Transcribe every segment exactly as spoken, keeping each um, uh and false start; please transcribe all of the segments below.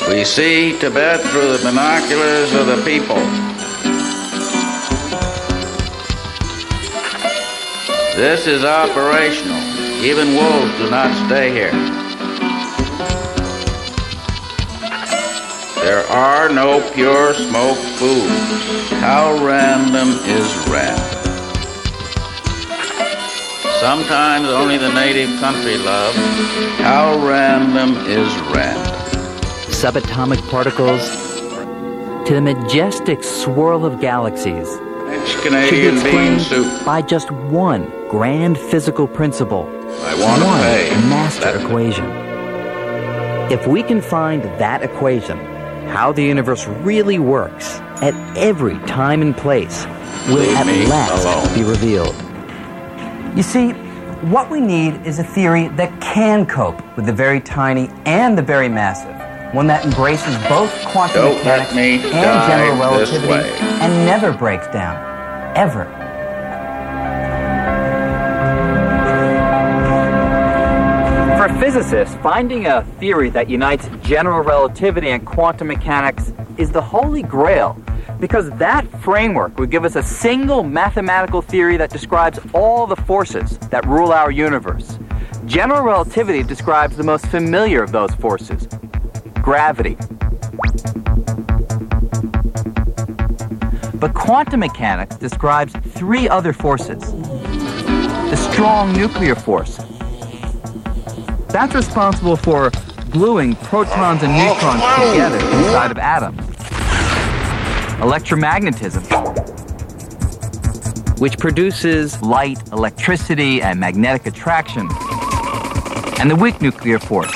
We see Tibet through the binoculars of the people. This is operational. Even wolves do not stay here. There are no pure smoked foods. How random is random? Sometimes only the native country loves. How random is random? Subatomic particles to the majestic swirl of galaxies Canadian should be bean explained soup. by just one grand physical principle, I want to one pay. master That- equation. If we can find that equation, how the universe really works at every time and place will Leave at me last alone. be revealed. You see, what we need is a theory that can cope with the very tiny and the very massive. One that embraces both quantum Don't mechanics let me and die general this relativity way. and never breaks down. Ever. For physicists, finding a theory that unites general relativity and quantum mechanics is the holy grail, because that framework would give us a single mathematical theory that describes all the forces that rule our universe. General relativity describes the most familiar of those forces, gravity. But quantum mechanics describes three other forces. The strong nuclear force. That's responsible for gluing protons and neutrons together inside of atoms. Electromagnetism, which produces light, electricity, and magnetic attraction. And the weak nuclear force.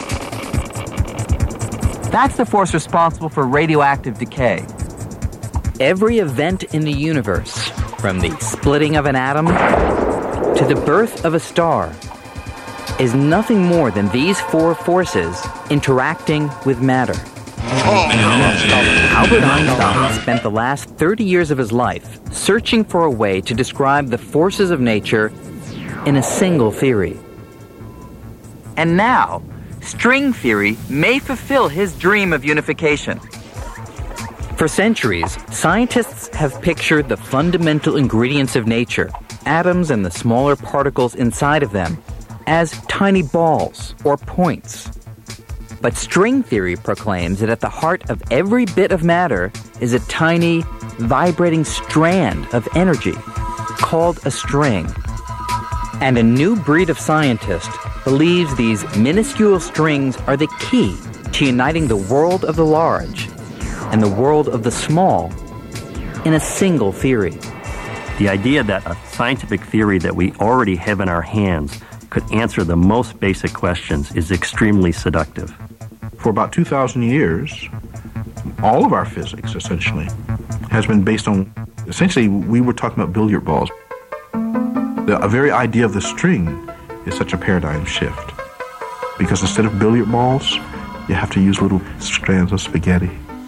That's the force responsible for radioactive decay. Every event in the universe, from the splitting of an atom to the birth of a star, is nothing more than these four forces interacting with matter. Albert Einstein spent the last thirty years of his life searching for a way to describe the forces of nature in a single theory. And now, string theory may fulfill his dream of unification. For centuries, scientists have pictured the fundamental ingredients of nature, atoms and the smaller particles inside of them, as tiny balls or points. But string theory proclaims that at the heart of every bit of matter is a tiny, vibrating strand of energy called a string. And a new breed of scientist believes these minuscule strings are the key to uniting the world of the large and the world of the small in a single theory. The idea that a scientific theory that we already have in our hands could answer the most basic questions is extremely seductive. For about two thousand years, all of our physics, essentially, has been based on, essentially, we were talking about billiard balls. The a very idea of the string is such a paradigm shift. Because instead of billiard balls, you have to use little strands of spaghetti.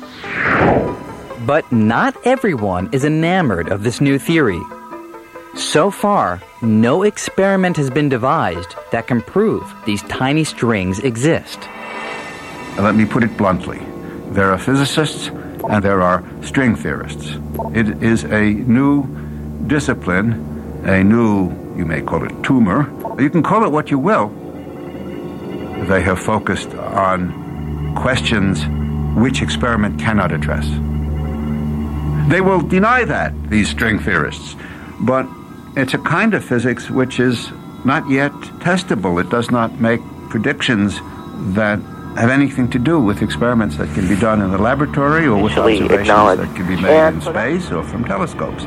But not everyone is enamored of this new theory. So far, no experiment has been devised that can prove these tiny strings exist. Let me put it bluntly. There are physicists and there are string theorists. It is a new discipline, a new, you may call it tumor. You can call it what you will. They have focused on questions which experiment cannot address. They will deny that, these string theorists, but it's a kind of physics which is not yet testable. It does not make predictions that have anything to do with experiments that can be done in the laboratory or with observations that can be made in space or from telescopes.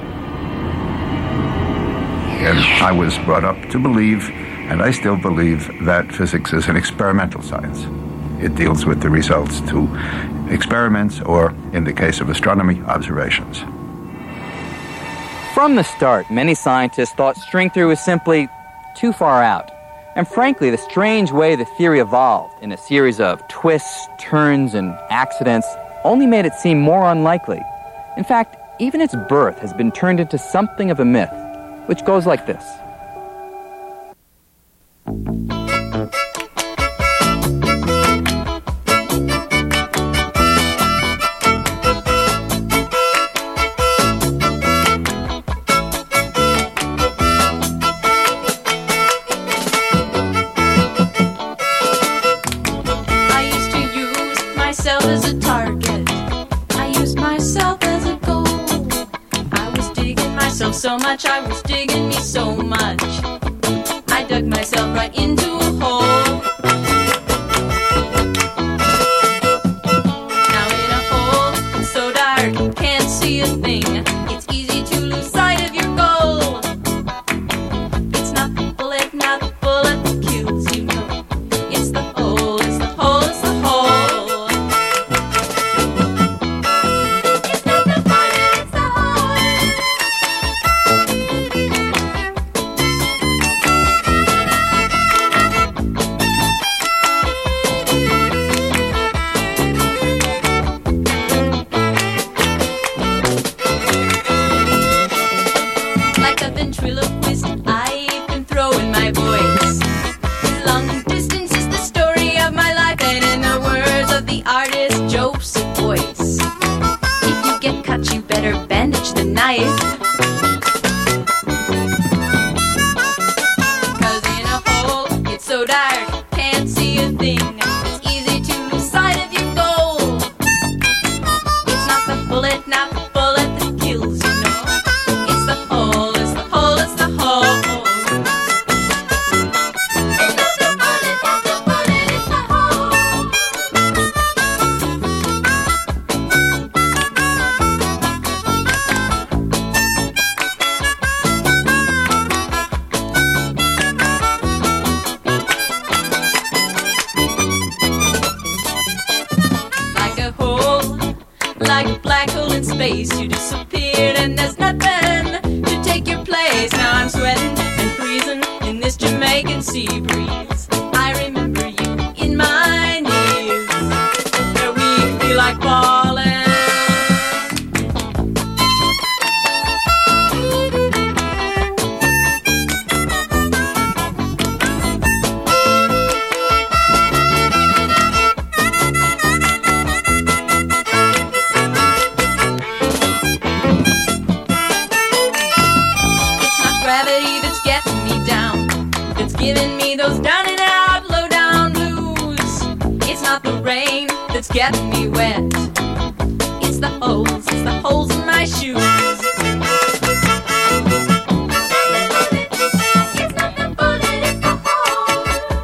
And I was brought up to believe, and I still believe, that physics is an experimental science. It deals with the results to experiments or, in the case of astronomy, observations. From the start, many scientists thought string theory was simply too far out. And frankly, the strange way the theory evolved in a series of twists, turns, and accidents only made it seem more unlikely. In fact, even its birth has been turned into something of a myth, which goes like this. myself as a target. I used myself as a goal. I was digging myself so much, I was digging me so much. I dug myself right into a hole. Now in a hole, it's so dark, you can't see a thing. It's easy to lose sight of your goal. It's not the bullet, not the bullet that kills you, no. It's the hole, it's the hole, it's the hole. It's not the bullet, it's the hole. Like a ventriloquist, I've been throwing my voice. Long distance is the story of my life, and in the words of the artist Joseph Beuys, if you get cut, you better bandage the knife. Cause in a hole, it's so dark, can't see a thing. It's easy to lose sight of your goal. It's not the bullet, not the bullet that kills you, no. It's the hole, it's the hole, it's the hole. It's not the bullet, it's the bullet, it's the hole. Like a hole, like a black hole in space, you disappeared and there's nothing to take your place. Now I'm sweating and freezing in this Jamaican sea breeze. I remember you in my knees, where we feel like falling. It's not gravity that's getting me down, that's giving me those down and out, low down blues. It's not the rain that's getting me wet. It's the holes, it's the holes in my shoes. It's not the bullet, it's the hole.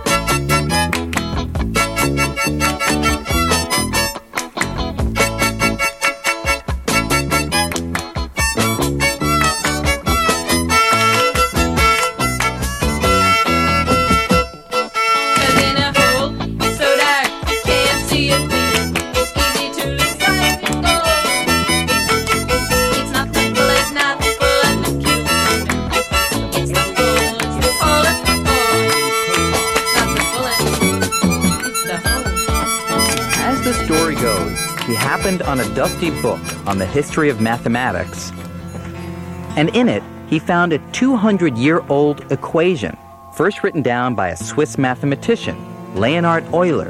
Cause in a hole, it's so dark, you can't see a thing. It's easy to lose sight of your goal. It's not the bullet, not the bullet that kills you. It's the hole, it's the hole, it's the hole. It's not the bullet, it's the hole. As the story goes, he happened on a dusty book on the history of mathematics, and in it he found a two hundred year old equation, first written down by a Swiss mathematician, Leonhard Euler.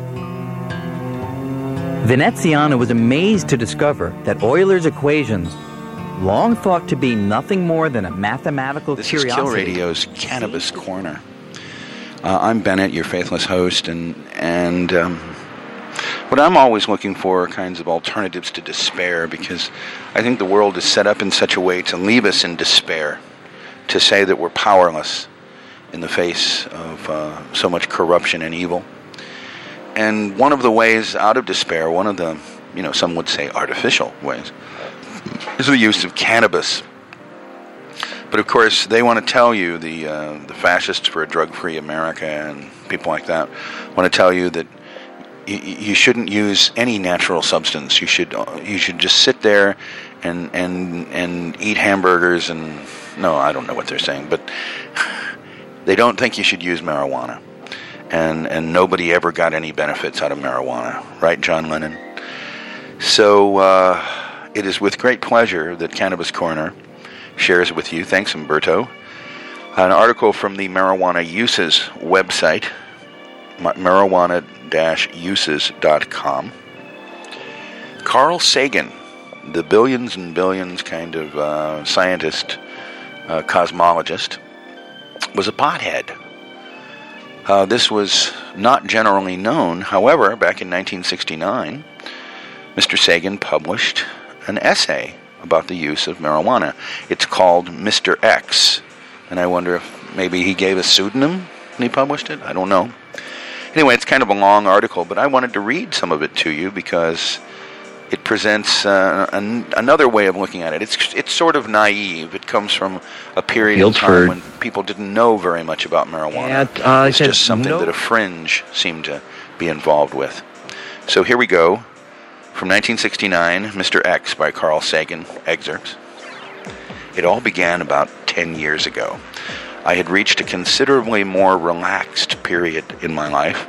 Veneziano was amazed to discover that Euler's equations, long thought to be nothing more than a mathematical This curiosity. is Kill Radio's Cannabis Corner. Uh, I'm Bennett, your faithless host, and and um, what I'm always looking for are kinds of alternatives to despair, because I think the world is set up in such a way to leave us in despair, to say that we're powerless in the face of uh, so much corruption and evil. And one of the ways out of despair, one of the, you know, some would say artificial ways, is the use of cannabis. But of course, they want to tell you, the uh, the fascists for a drug-free America and people like that want to tell you that y- you shouldn't use any natural substance. You should uh, you should just sit there and and and eat hamburgers and no, I don't know what they're saying, but they don't think you should use marijuana. And and nobody ever got any benefits out of marijuana, right, John Lennon? So uh, it is with great pleasure that Cannabis Corner shares with you, thanks Umberto, an article from the Marijuana Uses website, marijuana dash uses dot com. Carl Sagan, the billions and billions kind of uh, scientist, uh, cosmologist, was a pothead. Uh, this was not generally known. However, back in nineteen sixty-nine, Mister Sagan published an essay about the use of marijuana. It's called Mister X, and I wonder if maybe he gave a pseudonym when he published it. I don't know. Anyway, it's kind of a long article, but I wanted to read some of it to you because it presents uh, an, another way of looking at it. It's it's sort of naive. It comes from a period of time when people didn't know very much about marijuana. Yeah, uh, it's just something no. that a fringe seemed to be involved with. So here we go. From nineteen sixty-nine, Mister X by Carl Sagan, excerpts. It all began about ten years ago. I had reached a considerably more relaxed period in my life,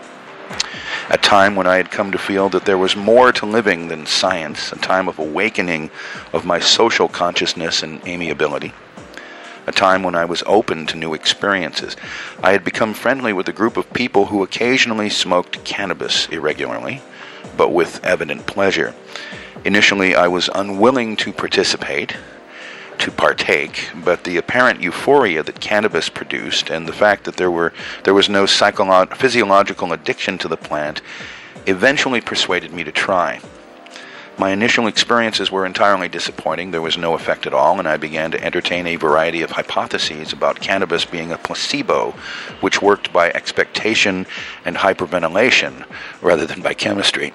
a time when I had come to feel that there was more to living than science, a time of awakening of my social consciousness and amiability, a time when I was open to new experiences. I had become friendly with a group of people who occasionally smoked cannabis irregularly, but with evident pleasure. Initially, I was unwilling to participate, to partake, but the apparent euphoria that cannabis produced and the fact that there were there was no psycholo- physiological addiction to the plant eventually persuaded me to try. My initial experiences were entirely disappointing. There was no effect at all, and I began to entertain a variety of hypotheses about cannabis being a placebo, which worked by expectation and hyperventilation rather than by chemistry.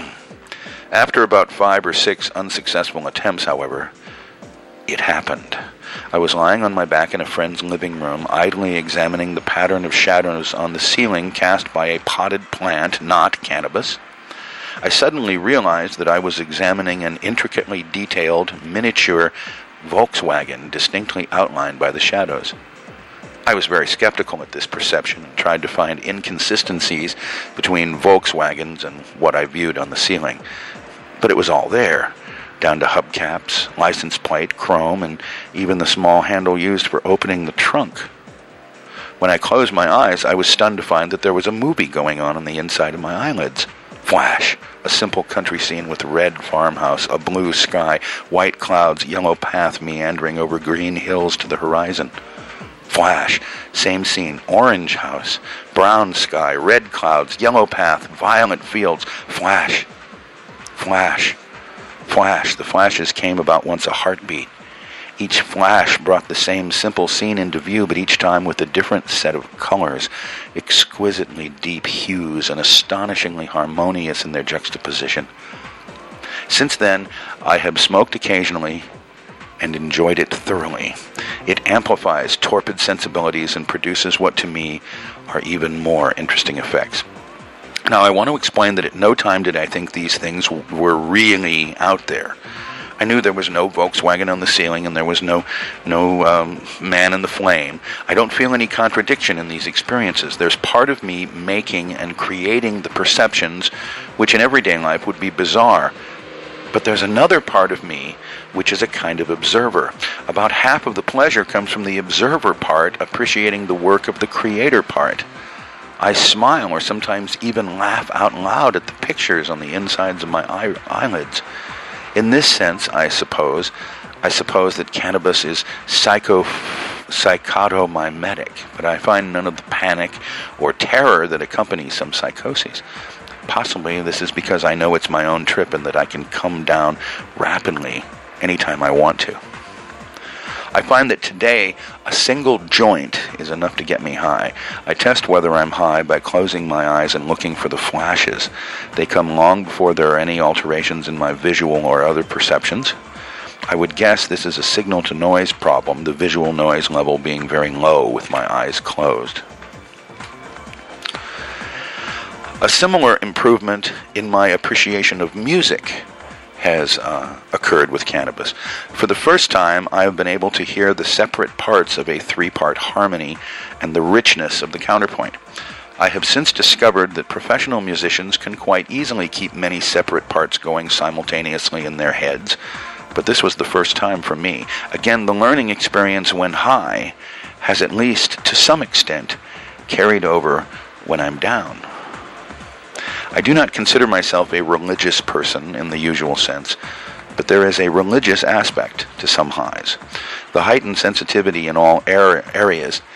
After about five or six unsuccessful attempts, however, it happened. I was lying on my back in a friend's living room, idly examining the pattern of shadows on the ceiling cast by a potted plant, not cannabis. I suddenly realized that I was examining an intricately detailed, miniature Volkswagen distinctly outlined by the shadows. I was very skeptical at this perception and tried to find inconsistencies between Volkswagens and what I viewed on the ceiling. But it was all there, down to hubcaps, license plate, chrome, and even the small handle used for opening the trunk. When I closed my eyes, I was stunned to find that there was a movie going on on the inside of my eyelids. Flash, a simple country scene with red farmhouse, a blue sky, white clouds, yellow path meandering over green hills to the horizon. Flash, same scene, orange house, brown sky, red clouds, yellow path, violet fields. Flash, flash. Flash. The flashes came about once a heartbeat. Each flash brought the same simple scene into view, but each time with a different set of colors, exquisitely deep hues and astonishingly harmonious in their juxtaposition. Since then, I have smoked occasionally and enjoyed it thoroughly. It amplifies torpid sensibilities and produces what to me are even more interesting effects. Now, I want to explain that at no time did I think these things w- were really out there. I knew there was no Volkswagen on the ceiling and there was no no um, man in the flame. I don't feel any contradiction in these experiences. There's part of me making and creating the perceptions which in everyday life would be bizarre. But there's another part of me which is a kind of observer. About half of the pleasure comes from the observer part, appreciating the work of the creator part. I smile or sometimes even laugh out loud at the pictures on the insides of my eye- eyelids. In this sense, I suppose, I suppose that cannabis is psycho, psychotomimetic, but I find none of the panic or terror that accompanies some psychoses. Possibly this is because I know it's my own trip and that I can come down rapidly anytime I want to. I find that today, a single joint is enough to get me high. I test whether I'm high by closing my eyes and looking for the flashes. They come long before there are any alterations in my visual or other perceptions. I would guess this is a signal-to-noise problem, the visual noise level being very low with my eyes closed. A similar improvement in my appreciation of music has uh, occurred with cannabis. For the first time, I have been able to hear the separate parts of a three-part harmony and the richness of the counterpoint. I have since discovered that professional musicians can quite easily keep many separate parts going simultaneously in their heads, but this was the first time for me. Again, the learning experience when high has at least, to some extent, carried over when I'm down. I do not consider myself a religious person in the usual sense, but there is a religious aspect to some highs. The heightened sensitivity in all areas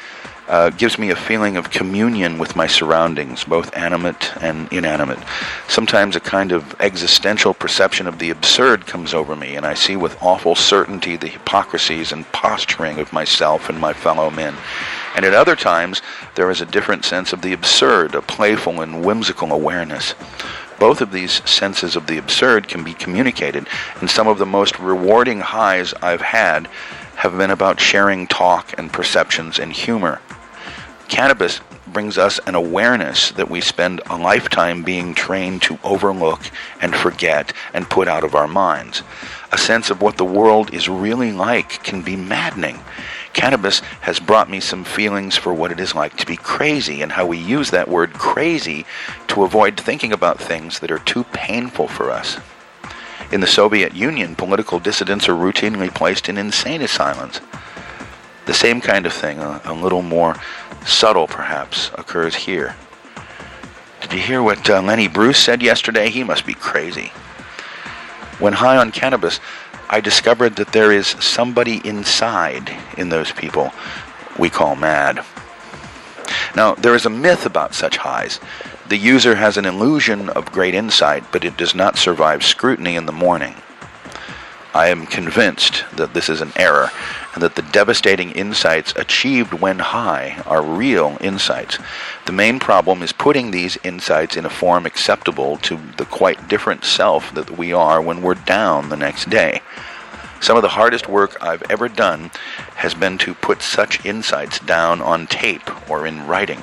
uh, gives me a feeling of communion with my surroundings, both animate and inanimate. Sometimes a kind of existential perception of the absurd comes over me, and I see with awful certainty the hypocrisies and posturing of myself and my fellow men. And at other times, there is a different sense of the absurd, a playful and whimsical awareness. Both of these senses of the absurd can be communicated, and some of the most rewarding highs I've had have been about sharing talk and perceptions and humor. Cannabis brings us an awareness that we spend a lifetime being trained to overlook and forget and put out of our minds. A sense of what the world is really like can be maddening. Cannabis has brought me some feelings for what it is like to be crazy, and how we use that word crazy to avoid thinking about things that are too painful for us. In the Soviet Union, political dissidents are routinely placed in insane asylums. The same kind of thing, a, a little more subtle perhaps, occurs here. Did you hear what uh, Lenny Bruce said yesterday? He must be crazy. When high on cannabis, I discovered that there is somebody inside in those people we call mad. Now, there is a myth about such highs. The user has an illusion of great insight, but it does not survive scrutiny in the morning. I am convinced that this is an error, and that the devastating insights achieved when high are real insights. The main problem is putting these insights in a form acceptable to the quite different self that we are when we're down the next day. Some of the hardest work I've ever done has been to put such insights down on tape or in writing.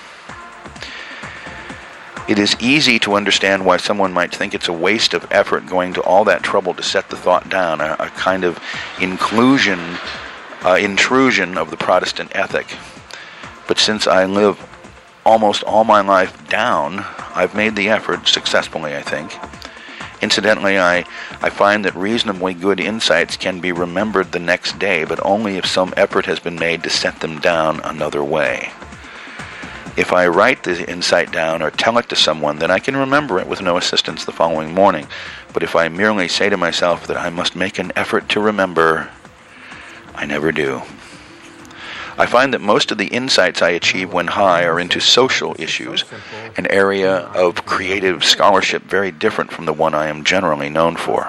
It is easy to understand why someone might think it's a waste of effort going to all that trouble to set the thought down, a, a kind of inclusion, uh, intrusion of the Protestant ethic. But since I live almost all my life down, I've made the effort successfully, I think. Incidentally, I, I find that reasonably good insights can be remembered the next day, but only if some effort has been made to set them down another way. If I write the insight down or tell it to someone, then I can remember it with no assistance the following morning. But if I merely say to myself that I must make an effort to remember, I never do. I find that most of the insights I achieve when high are into social issues, an area of creative scholarship very different from the one I am generally known for.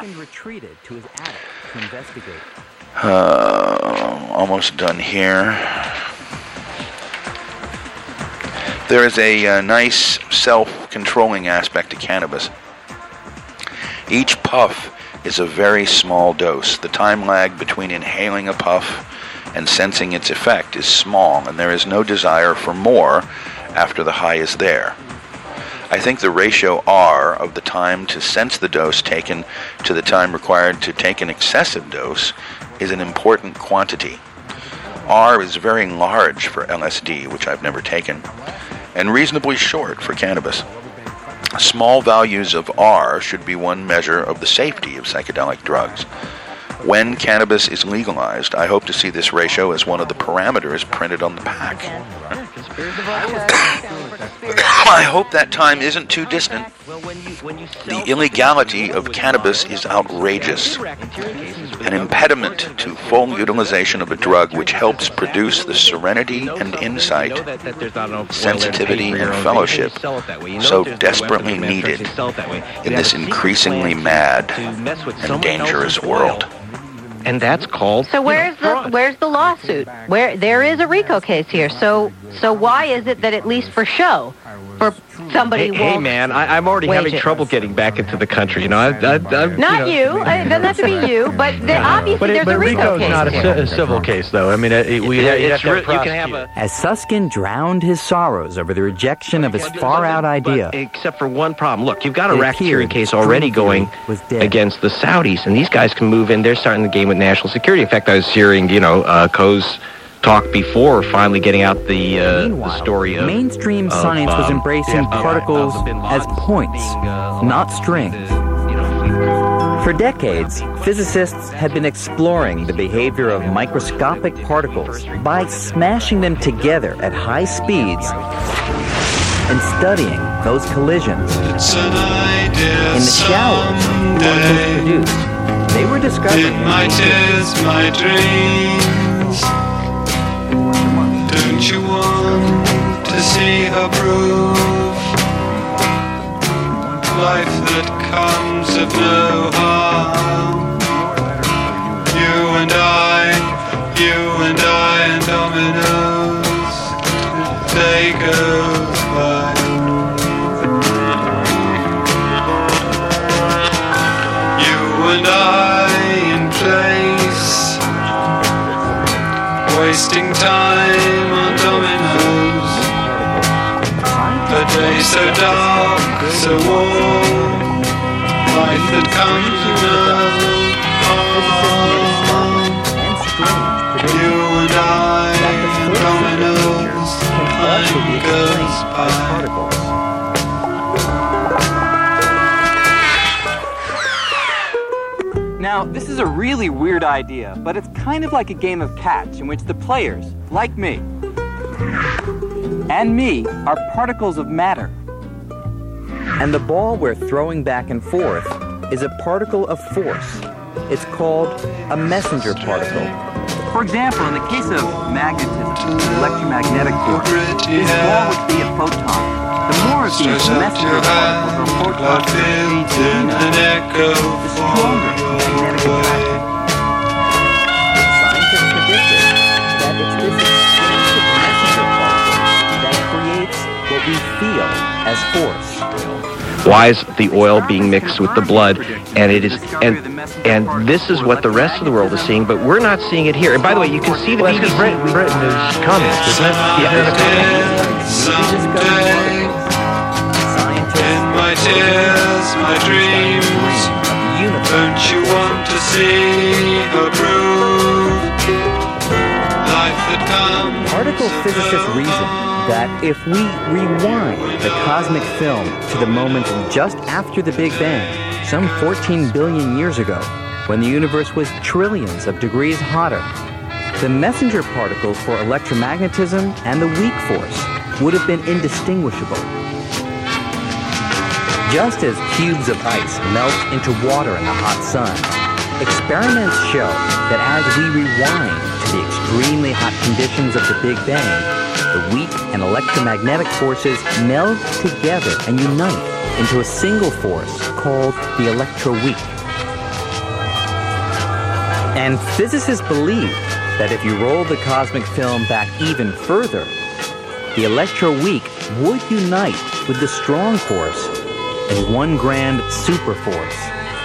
Uh, almost done here. There is a uh, nice self-controlling aspect to cannabis. Each puff is a very small dose. The time lag between inhaling a puff and sensing its effect is small, and there is no desire for more after the high is there. I think the ratio R of the time to sense the dose taken to the time required to take an excessive dose is an important quantity. R is very large for L S D, which I've never taken, and reasonably short for cannabis. Small values of R should be one measure of the safety of psychedelic drugs. When cannabis is legalized, I hope to see this ratio as one of the parameters printed on the pack. I hope that time isn't too distant. The illegality of cannabis is outrageous. An impediment to full utilization of a drug which helps produce the serenity and insight, sensitivity and fellowship so desperately needed in this increasingly mad and dangerous world. And that's called. So where's the where's the lawsuit? Where there is a RICO case here. So so why is it that at least for show, for somebody? Hey, hey man, I, I'm already having it. trouble getting back into the country. You know, I, I, I, not you. Know. you. It doesn't have to be you, but there, obviously but it, there's but a RICO RICO's case. not a, a civil case, though. I mean, it, we yeah, have, it's have re- you can have a. As Susskind drowned his sorrows over the rejection of his far-out idea, but except for one problem. Look, you've got a racketeering case already going against the Saudis, and these guys can move in. They're starting the game with national security. In fact, I was hearing, you know, uh, Coe's talk before finally getting out the, uh, the story of mainstream of, science um, was embracing yeah, particles of, of as points, uh, not strings. For decades, physicists had been exploring the behavior of microscopic particles by smashing them together at high speeds and studying those collisions. In the showers particles produced, they were discovering it might is my dreams to Don't you want to see her prove life that comes of no harm? You and I, you and I and dominoes, day goes by. You and I in place, wasting time on dominoes. A day so dark, so warm, life that comes to no harm. You and I, dominoes, time goes by. Now, this is a really weird idea, but it's kind of like a game of catch in which the players, like me, and me, are particles of matter. And the ball we're throwing back and forth is a particle of force. It's called a messenger particle. For example, in the case of magnetism, electromagnetic force, this ball would be a photon. The more of these messenger particles or photons feed the the stronger the magnetic attraction. Scientists predicted that it's this expansive messenger particle that creates what we feel as force. Why is the oil being mixed with the blood? And it is, and and this is what the rest of the world is seeing, but we're not seeing it here. And by the way, you can see the well, B B C. Britain, Britain is communist, isn't it? Yeah. Someday, in my tears, my dreams, don't you want to see her prove life that comes? Particle physicists reason that if we rewind the cosmic film to the moment just after the Big Bang, some fourteen billion years ago, when the universe was trillions of degrees hotter, the messenger particles for electromagnetism and the weak force would have been indistinguishable. Just as cubes of ice melt into water in the hot sun, experiments show that as we rewind to the extremely hot conditions of the Big Bang, the weak and electromagnetic forces meld together and unite into a single force called the electroweak. And physicists believe that if you roll the cosmic film back even further, the electroweak would unite with the strong force in one grand superforce.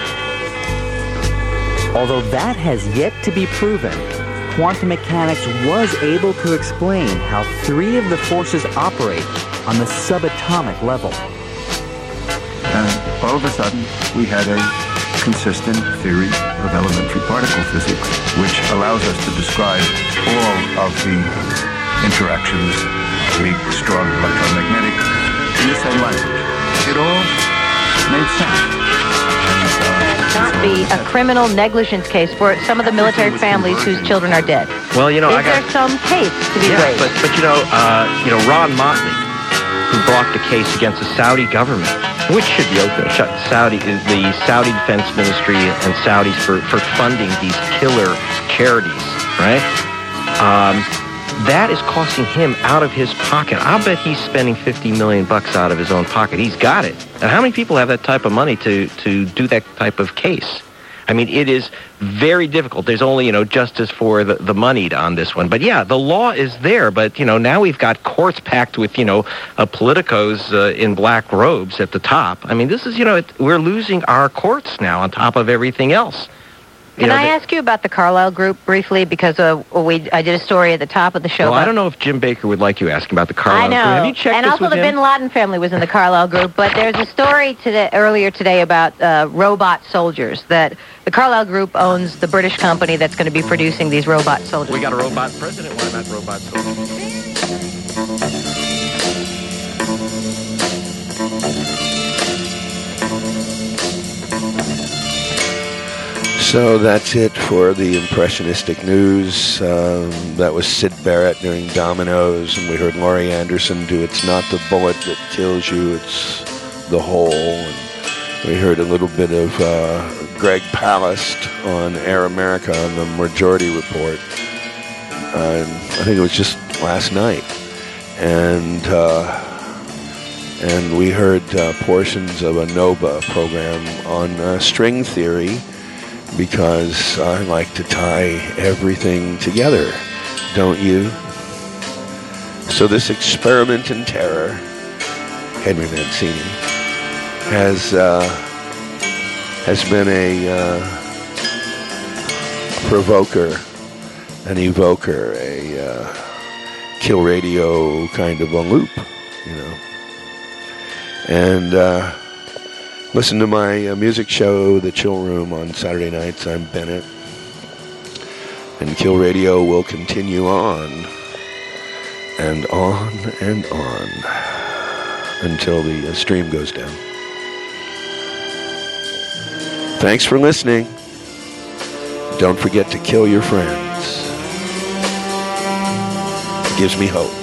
Although that has yet to be proven, quantum mechanics was able to explain how three of the forces operate on the subatomic level. And all of a sudden, we had a consistent theory of elementary particle physics, which allows us to describe all of the interactions, weak, strong, electromagnetic, in the same language. It all made sense. Not be a criminal negligence case for some of the military families whose children are dead. Well, you know, Is I got there some case to be yeah, raised? but but you know, uh, you know, Ron Motley, who brought the case against the Saudi government, which should be open. Saudi is the Saudi Defense Ministry and Saudis for for funding these killer charities, right? Um, that is costing him out of his pocket. I'll bet he's spending fifty million bucks out of his own pocket. He's got it. And how many people have that type of money to, to do that type of case? I mean, it is very difficult. There's only, you know, justice for the, the moneyed on this one. But yeah, the law is there. But, you know, now we've got courts packed with, you know, uh, politicos uh, in black robes at the top. I mean, this is, you know, it, we're losing our courts now on top of everything else. You Can know, I the, ask you about the Carlyle Group briefly? Because uh, we I did a story at the top of the show. Well, about, I don't know if Jim Baker would like you asking about the Carlyle I know. Group. Have you checked and this also with the him? Bin Laden family was in the Carlyle Group. But there's a story today, earlier today about uh, robot soldiers, that the Carlyle Group owns the British company that's going to be producing these robot soldiers. We got a robot president. Why not robot soldiers? So that's it for the impressionistic news. Um, that was Sid Barrett doing Dominoes, and we heard Laurie Anderson do It's Not the Bullet That Kills You, It's the Hole. And we heard a little bit of uh, Greg Palast on Air America on the Majority Report. Uh, and I think it was just last night, and uh, and we heard uh, portions of a NOVA program on uh, string theory, because I like to tie everything together, don't you? So this experiment in terror, Henry Mancini, has uh, has been a uh, provoker, an evoker, a uh, Kill Radio kind of a loop, you know. And uh, listen to my uh, music show, The Chill Room, on Saturday nights. I'm Bennett. And Kill Radio will continue on and on and on until the uh, stream goes down. Thanks for listening. Don't forget to kill your friends. It gives me hope.